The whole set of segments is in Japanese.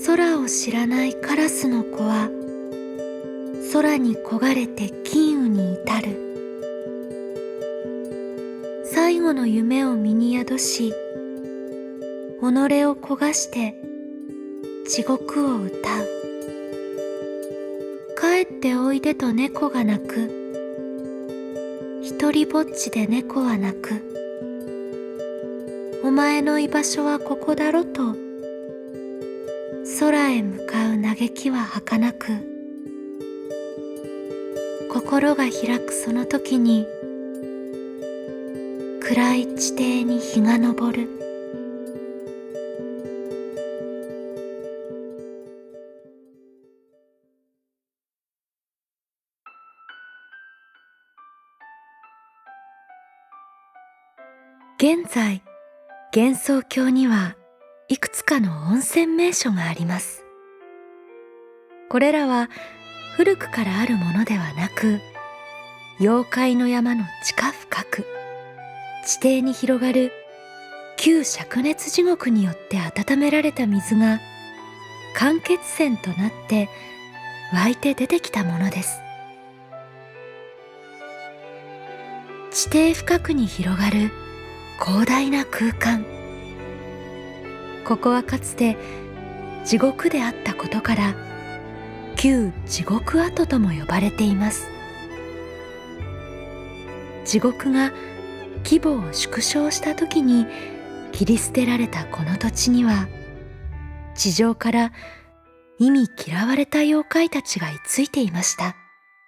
空を知らないカラスの子は空に焦がれて金雨に至る。最後の夢を身に宿し、己を焦がして地獄を歌う。帰っておいでと猫が鳴く。一りぼっちで猫は鳴く。お前の居場所はここだろと空へ向かう嘆きは儚く、心が開くその時に暗い地底に日が昇る。現在、幻想郷にはいくつかの温泉名所があります。これらは古くからあるものではなく、妖怪の山の地下深く、地底に広がる旧灼熱地獄によって温められた水が間欠泉となって湧いて出てきたものです。地底深くに広がる広大な空間。ここはかつて地獄であったことから旧地獄跡とも呼ばれています。地獄が規模を縮小した時に切り捨てられたこの土地には、地上から忌み嫌われた妖怪たちが居ついていました。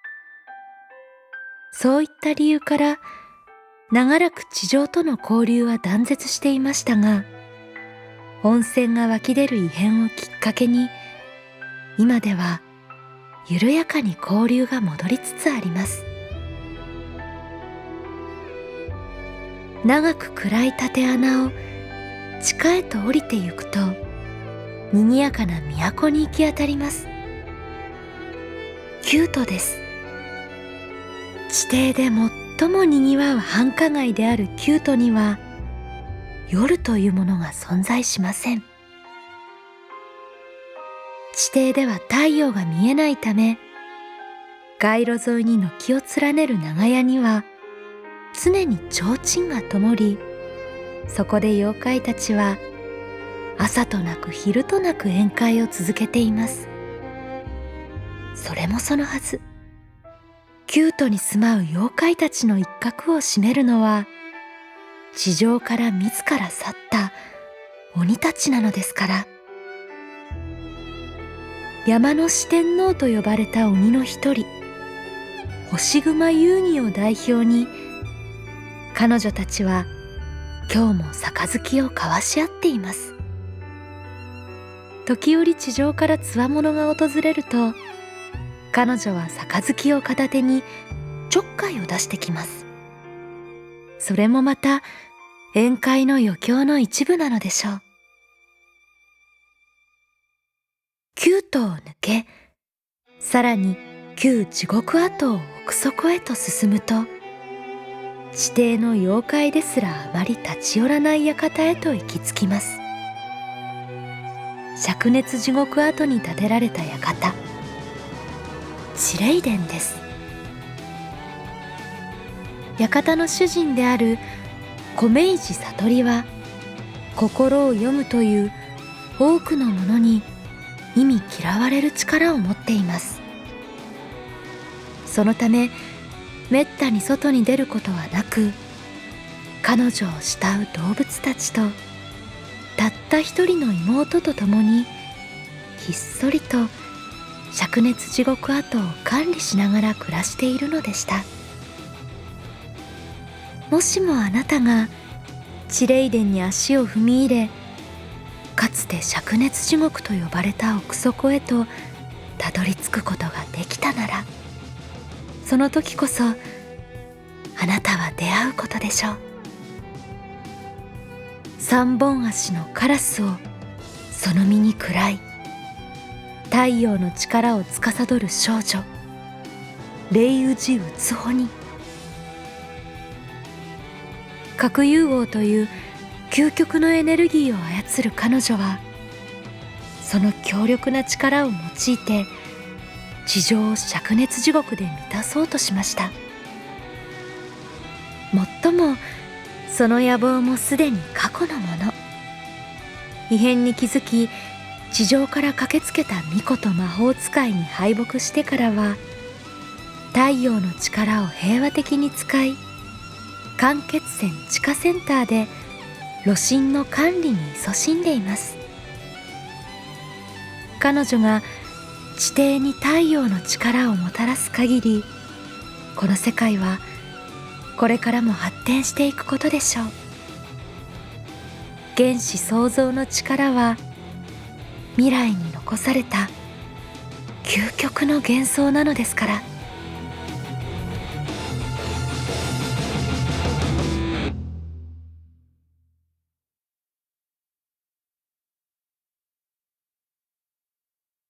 そういった理由から長らく地上との交流は断絶していましたが、温泉が湧き出る異変をきっかけに今では緩やかに交流が戻りつつあります。長く暗い縦穴を地下へと降りてゆくと、賑やかな都に行き当たります。キュートです。地底で最もにぎわう繁華街であるキュートには夜というものが存在しません。地底では太陽が見えないため、街路沿いに軒を連ねる長屋には常に提灯が灯り、そこで妖怪たちは朝となく昼となく宴会を続けています。それもそのはず、キュートに住まう妖怪たちの一角を占めるのは地上から自ら去った鬼たちなのですから。山の四天王と呼ばれた鬼の一人、星熊遊戯を代表に、彼女たちは今日も杯を交わし合っています。時折地上からつわものが訪れると、彼女は杯を片手にちょっかいを出してきます。それもまた宴会の余興の一部なのでしょう。キュートを抜け、さらに旧地獄跡を奥底へと進むと、地底の妖怪ですらあまり立ち寄らない館へと行き着きます。灼熱地獄跡に建てられた館、地霊殿です。館の主人である米石悟りは、心を読むという多くのものに忌み嫌われる力を持っています。そのためめったに外に出ることはなく、彼女を慕う動物たちとたった一人の妹と共にひっそりと灼熱地獄跡を管理しながら暮らしているのでした。もしもあなたが地霊殿に足を踏み入れ、かつて灼熱地獄と呼ばれた奥底へとたどり着くことができたなら、その時こそあなたは出会うことでしょう。三本足のカラスをその身に喰らい、太陽の力を司る少女霊宇寺うつほに、核融合という究極のエネルギーを操る彼女は、 その強力な力を用いて地上を灼熱地獄で満たそうとしました。もっともその野望もすでに過去のもの。異変に気づき地上から駆けつけた巫女と魔法使いに敗北してからは、太陽の力を平和的に使い、間欠泉地下センターで炉心の管理に勤しんでいます。彼女が地底に太陽の力をもたらす限り、この世界はこれからも発展していくことでしょう。原子創造の力は未来に残された究極の幻想なのですから。